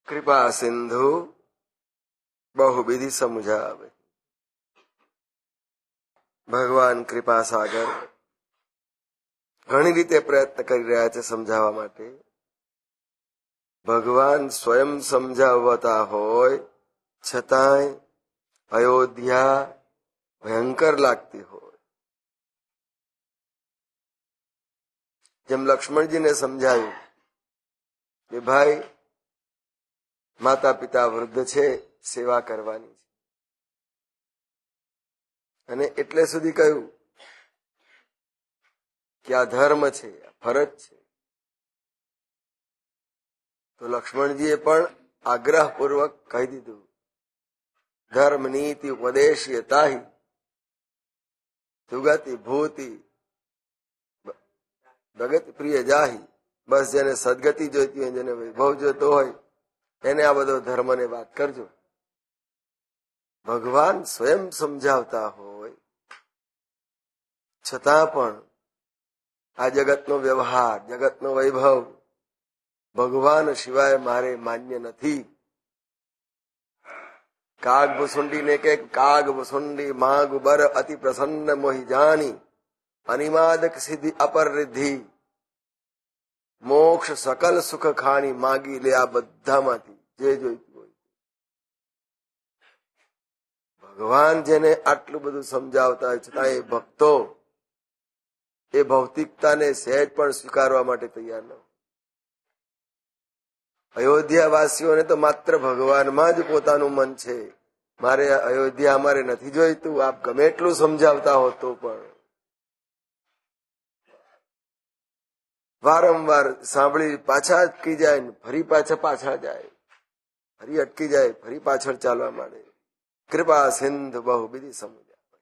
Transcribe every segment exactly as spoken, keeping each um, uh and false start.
કૃપા સિંધુ બહુવિધિ સમજાવે. ભગવાન કૃપા સાગર ઘણી રીતે પ્રયત્ન કરી રહ્યા છે સમજાવવા માટે. ભગવાન સ્વયં સમજાવતા હોય છતાંય અયોધ્યા ભયંકર લાગતી હોય. જેમ લક્ષ્મણજીને સમજાયું કે ભાઈ માતા પિતા વૃદ્ધ છે, સેવા કરવાની છે, અને એટલે સુધી કહ્યું કે આ ધર્મ છે, આ ફરજ છે. તો લક્ષ્મણજીએ પણ આગ્રહપૂર્વક કહી દીધું, ધર્મ નીતિ ઉપદેશ્ય તાહી સુગતિ ભૂતિ ભગત પ્રિય જાહી. બસ જેને સદગતિ જોઈતી હોય, જેને વૈભવ જોતો હોય, એને આ બધો ધર્મને વાત કરજો. ભગવાન સ્વયં સમજાવતા હોય છતાં પણ આ જગતનો વ્યવહાર, જગતનો વૈભવ ભગવાન સિવાય મારે માન્ય નથી. કાગ ભુસુંડીને કે કાગ ભુસુંડી માગ બર અતિ પ્રસન્ન મોહી જાની અનિમાદક સિદ્ધિ અપર રિદ્ધિ મોક્ષ સકલ સુખ ખાણી માગી લે આ બધામાંથી જે જોઈતું હોય. ભગવાન જેને આટલું બધું સમજાવતા હોય છતાં એ ભક્તો એ ભૌતિકતાને સહેજ પણ સ્વીકારવા માટે તૈયાર ન. અયોધ્યા વાસીઓને તો માત્ર ભગવાનમાં જ પોતાનું મન છે. મારે અયોધ્યા અમારે નથી જોઈતું, આપ ગમે એટલું સમજાવતા હો તો પણ. વારંવાર સાંભળી પાછા અટકી જાય ને ફરી પાછા પાછા જાય, ફરી અટકી જાય, ફરી પાછળ ચાલવા માંડે. કૃપા સિંધ બહુવિધિ સમજાવે.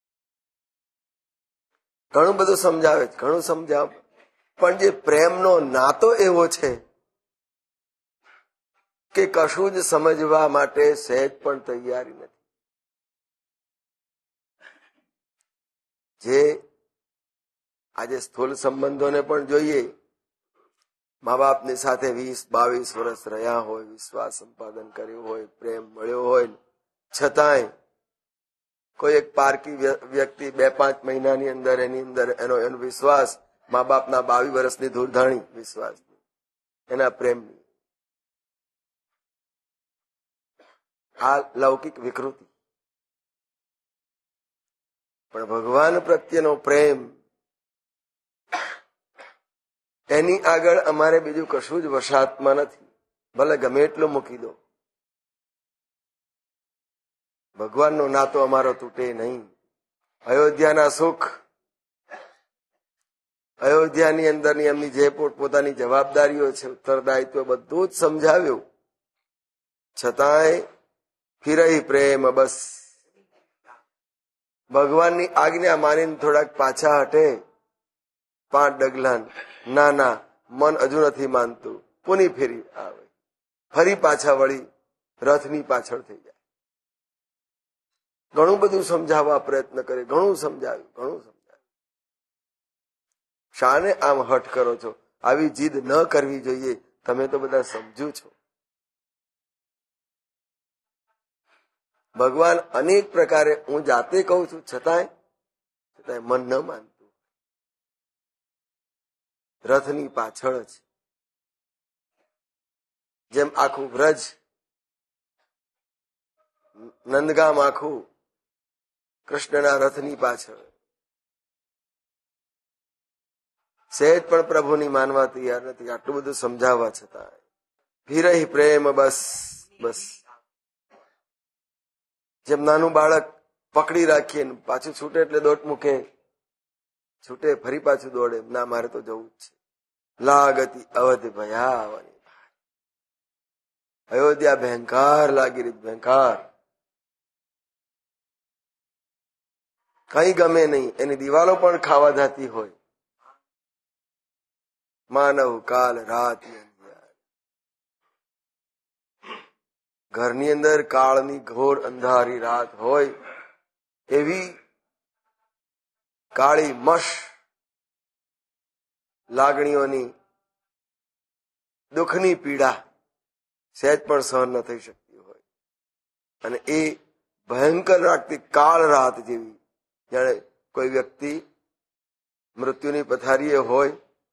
ઘણું બધું સમજાવે છે, ઘણું સમજાવે, પણ જે પ્રેમનો નાતો એવો છે કે કશું જ સમજવા માટે સહેજ પણ તૈયારી નથી. જે આજે સ્થૂલ સંબંધોને પણ જોઈએ, મા બાપની સાથે વીસ બાવીસ વર્ષ રહ્યા હોય, વિશ્વાસ સંપાદન કર્યું હોય, પ્રેમ મળ્યો હોય, છતાંય કોઈ એક પારકી વ્યક્તિ બે પાંચ મહિનાની અંદર એની અંદર એનો એનો વિશ્વાસ મા બાપના બાવીસ વર્ષની ધૂળધાણી વિશ્વાસ એના પ્રેમની આ લૌકિક વિકૃતિ. પણ ભગવાન પ્રત્યેનો પ્રેમ, એની આગળ અમારે બીજું કશું જ વશાતમાં નથી. ભલે ગમે એટલું મૂકી દો, ભગવાનનો નાતો અમારો તૂટે નહીં. અયોધ્યાના સુખ, અયોધ્યાની અંદરની એમની જે પોતાની જવાબદારીઓ છે, ઉત્તરદાયિત્વ બધું જ સમજાવ્યું, છતાંય ફિરઈ પ્રેમ બસ. ભગવાનની આજ્ઞા માનીને થોડાક પાછા હટે પાંચ ડગલાન, ના ના મન હજુ નથી માનતું, પુની ફેરી આવે, ફરી પાછા વળી રથની પાછળ થઈ જાય. ઘણું બધું સમજાવવા પ્રયત્ન કરે, ઘણું સમજાવ્યું, ઘણું સમજાવ્યું. શાને આમ હઠ કરો છો? આવી જીદ ન કરવી જોઈએ. તમે તો બધા સમજુ છો. ભગવાન અનેક પ્રકારે, હું જાતે કહું છું છતાંય છતાંય મન ન માનતું. રથની પાછળ જ જેમ આખું વ્રજ, નંદગામ આખું કૃષ્ણના રથની પાછળ, સહેજ પણ પ્રભુની માનવા તૈયાર નથી. આટલું બધું સમજાવવા છતાં ફિરઈ પ્રેમ બસ બસ. જેમ નાનું બાળક પકડી રાખીએ ને પાછું છૂટે એટલે દોટ મૂકે, છૂટે ફરી પાછું દોડે, ના મારે તો જવું જ છે. લાગતી અવધ ભયાવની. અયોધ્યા ભયંકર લાગી રહી, ભયંકર. કઈ ગમે નહીં, એની દિવાલો પણ ખાવા જાતી હોય. માનવ કાલ રાત, ઘરની અંદર કાળની ઘોર અંધારી રાત હોય એવી કાળી મશ લાગણીઓની દુઃખની પીડા સહેજ પણ સહન ન થઈ શકતી હોય. અને એ ભયંકર રાખતી કાળ રાત જેવી, જાણે કોઈ વ્યક્તિ મૃત્યુની પથારીએ હોય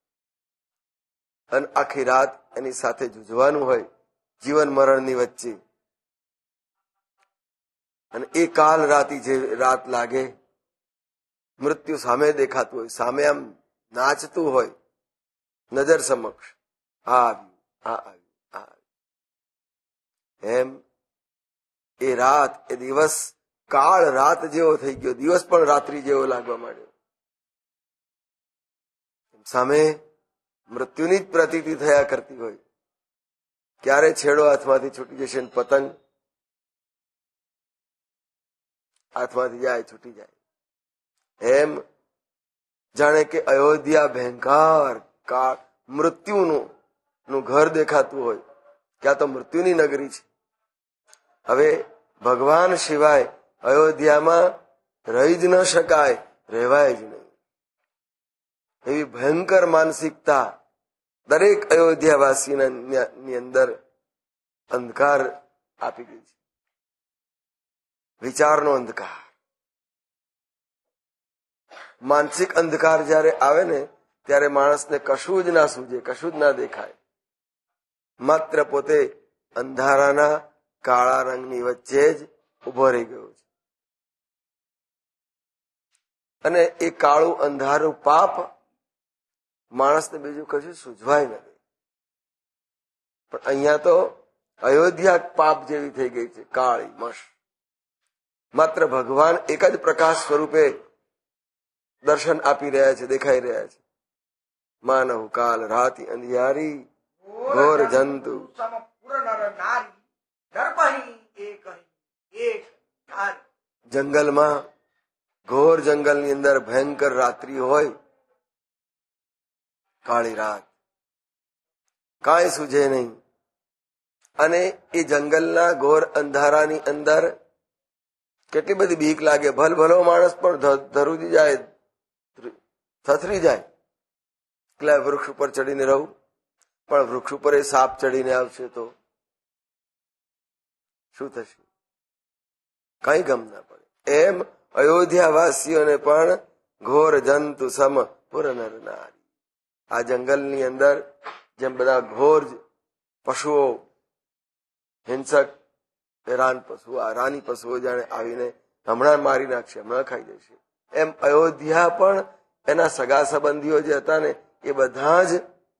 અને આખી રાત એની સાથે જૂઝવાનું હોય જીવન મરણની વચ્ચે, અને એ કાલ રાતી જે રાત લાગે, મૃત્યુ સામે દેખાતું હોય, સામે આમ નાચતું હોય નજર સમક્ષ, આ આવ્યું, આ આવ્યું, આ આવ્યું. એમ એ રાત, એ દિવસ કાળ રાત જેવો થઈ ગયો, દિવસ પણ રાત્રિ જેવો લાગવા માંડ્યો. સામે મૃત્યુની જ પ્રતીતિ થયા કરતી હોય. ક્યારે છેડો હાથમાંથી છૂટી જશે, પતંગ હાથમાંથી જાય, છૂટી જાય. એમ જાણે કે અયોધ્યા ભયંકર કાળ મૃત્યુનું નું ઘર દેખાતું હોય, કે આ તો મૃત્યુની નગરી છે. હવે ભગવાન સિવાય અયોધ્યામાં રહી જ ન શકાય, રહેવાય જ નહીં. એવી ભયંકર માનસિકતા દરેક અયોધ્યાવાસીના ની અંદર અંધકાર આપી ગઈ છે, વિચારનો અંધકાર. માનસિક અંધકાર જયારે આવે ને ત્યારે માણસને કશું જ ના સૂજે, કશું જ ના દેખાય. માત્ર પોતે અંધારાના કાળા રંગની વચ્ચે જ ઉભો રહી ગયો છે. અને એ કાળું અંધારું પાપ માણસને બીજું કશું સૂઝવાય નથી. પણ અહીંયા તો અયોધ્યા પાપ જેવી થઈ ગઈ છે, કાળી મશ. માત્ર ભગવાન એક જ પ્રકાશ સ્વરૂપે દર્શન આપી રહ્યા છે, દેખાઈ રહ્યા છે. માનવ કાલ રાતી અંધિયારી ઘોર જંતુ જંગલમાં, ઘોર જંગલની અંદર ભયંકર રાત્રિ હોય, કાળી રાત, કાંઈ સૂઝે નહીં. અને એ જંગલના ઘોર અંધારાની અંદર કેટલી બધી બીક લાગે. ભલ ભલો માણસ પણ ધરુજી જાય, થથરી જાય. એટલે વૃક્ષ ઉપર ચડીને રહું, પણ વૃક્ષ ઉપર એ સાપ ચડીને આવશે તો શું થશે? કઈ ગમ ના પડે. એમ અયોધ્યા વાસીઓને પણ ઘોર જંતુ સમ પુર નર નારી. આ જંગલની અંદર જેમ બધા ઘોર પશુઓ, હિંસક હેરાન પશુ, આ રાની પશુઓ જાણે આવીને હમણાં મારી નાખશે, હમણાં ખાઈ જશે, એમ અયોધ્યા પણ એના સગા સંબંધીઓ જે હતા ને એ બધા જ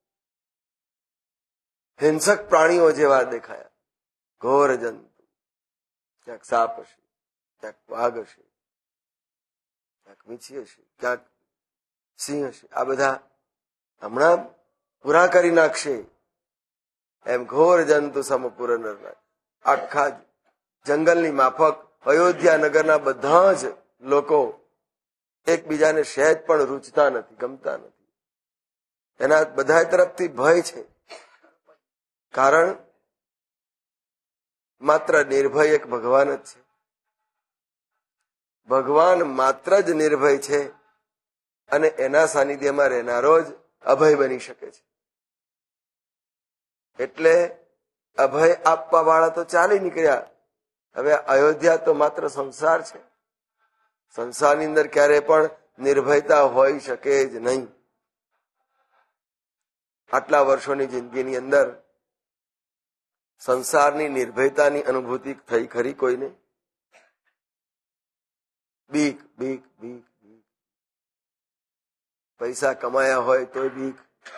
હિંસક પ્રાણીઓ જેવા દેખાયા. ઘોર જંતુ, ક્યાંક સાપ હશે, ક્યાંક વાઘ હશે, ક્યાંક વીંછી હશે, ક્યાંક સિંહ હશે. આ બધા હમણાં પૂરા કરી નાખશે. એમ ઘોર જંતુ સમપુર નર. આખા જંગલની માફક અયોધ્યા નગરના બધા જ લોકો એકબીજાને સહેજ પણ રૂચતા નથી, ગમતા નથી. એના બધા તરફથી ભય છે. કારણ માત્ર નિર્ભય એક ભગવાન જ છે. ભગવાન માત્ર જ નિર્ભય છે અને એના સાનિધ્યમાં રહેનારો જ અભય બની શકે છે. એટલે અભય આપવા વાળા તો ચાલી નીકળ્યા. હવે અયોધ્યા તો માત્ર સંસાર છે. સંસારની અંદર ક્યારે પણ નિર્ભયતા હોઈ શકે જ નહીં. આટલા વર્ષોની જિંદગીની અંદર સંસારની નિર્ભયતાની અનુભૂતિ થઈ ખરી કોઈને? બીક બીક બીક બીક. પૈસા કમાયા હોય તોય બીક,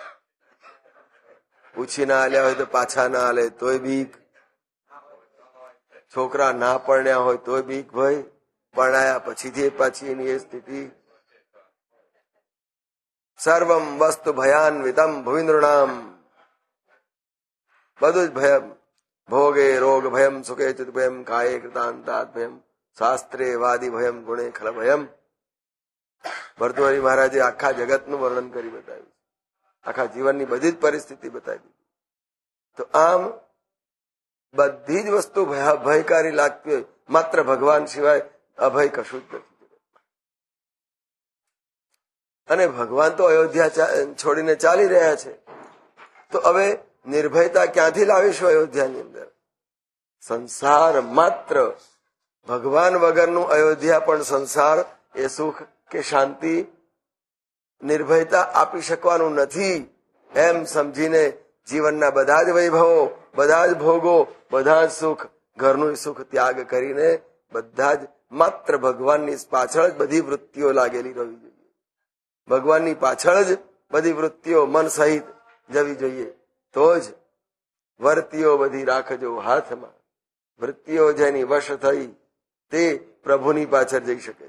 પૂછી ના આલ્યા હોય તો પાછા ના આલે તોય બીક, છોકરા ના પરણ્યા હોય તોય બીક. ભાઈ પરણાયા પછીથી પાછી એની એ સ્થિતિ. સર્વમ વસ્તુ ભયાન્વિતમ ભુવિન્દ્રણામ. બધું જ ભયમ. ભોગે રોગ ભયમ, સુખે ચિત ભયમ, કાયે કૃતાંતાત ભયમ, શાસ્ત્રે વાદી ભયમ, ગુણે ખલ ભયમ. ભર્તૃહરિ મહારાજે આખા જગતનું વર્ણન કરી બતાવ્યું, આખા જીવનની બધી જ પરિસ્થિતિ બતાવી. તો આમ બધી જ વસ્તુ ભયકારી લાગતી હોય, માત્ર ભગવાન સિવાય અભય કશું જ નથી. અને ભગવાન તો અયોધ્યા છોડીને ચાલી રહ્યા છે. તો હવે નિર્ભયતા ક્યાંથી લાવીશું અયોધ્યાની અંદર? સંસાર માત્ર, ભગવાન વગરનું અયોધ્યા પણ સંસાર એ સુખ કે શાંતિ, નિર્ભયતા આપી શકવાનું નથી એમ સમજીને જીવનના બધા જ વૈભવો, બધા જ ભોગો, બધા જ સુખ, ઘરનું સુખ ત્યાગ કરીને બધા જ માત્ર ભગવાનની પાછળ જ બધી વૃત્તિઓ લાગેલી રહેવી જોઈએ. ભગવાનની પાછળ જ બધી વૃત્તિઓ મન સહિત જવી જોઈએ. તો જ વર્તીઓ બધી રાખજો હાથમાં, વૃત્તિઓ જેની વશ થઈ તે પ્રભુની પાછળ જઈ શકે છે.